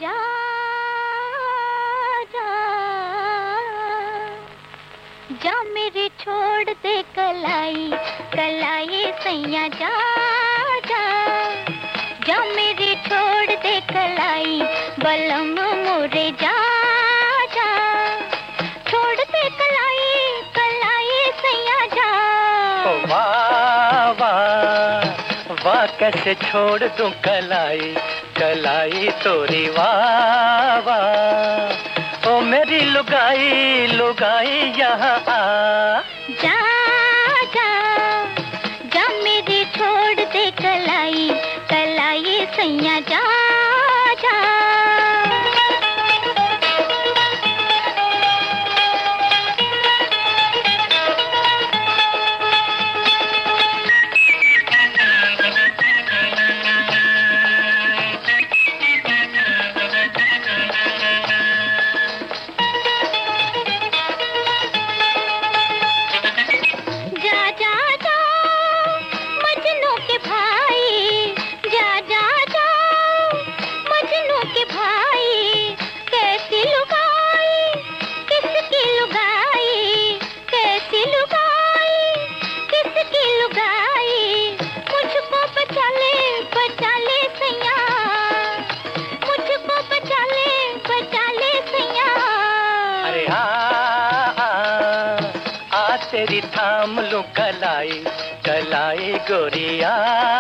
जा जा जा मेरे छोड़ दे कलाई कलाई सैया जा जा जा मेरे छोड़ दे कलाई बलम मोरे जा जा छोड़ दे कलाई कलाई सैया जा। ओ वाह वाह वाह कैसे छोड़ दूं कलाई कलाई तोरी वाह वाह ओ मेरी लुगाई लुगाई यहाँ आ जा जा जा मेरी छोड़ दे कलाई कलाई सैया जा जा। तेरी थाम लूं कलाई कलाई गोरिया।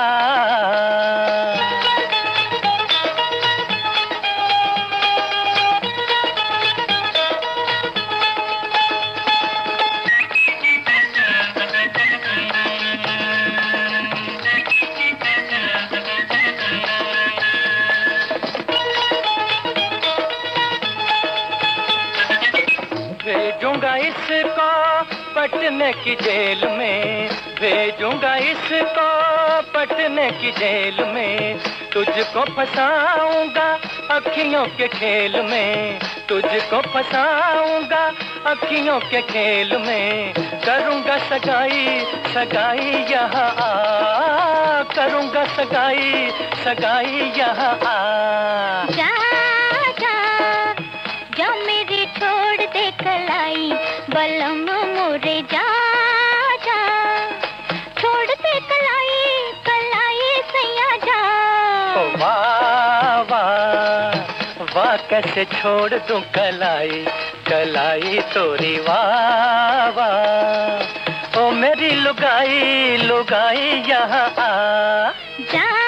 भेजूंगा इसको पटने की जेल में भेजूंगा इसको पटने की जेल में तुझको फंसाऊंगा अखियों के खेल में तुझको फंसाऊंगा अखियों के खेल में करूंगा सगाई सगाई यहाँ आ करूंगा सगाई सगाई यहाँ आ। जा जा जा मेरे छोड़ दे कलाई बलम मोरे जा जा छोड़ दे कलाई कलाई सैया जा। ओ वाह वाह वाह कैसे छोड़ दूं कलाई कलाई तोरी वाह वाह ओ मेरी लुगाई लुगाई यहाँ आ जा।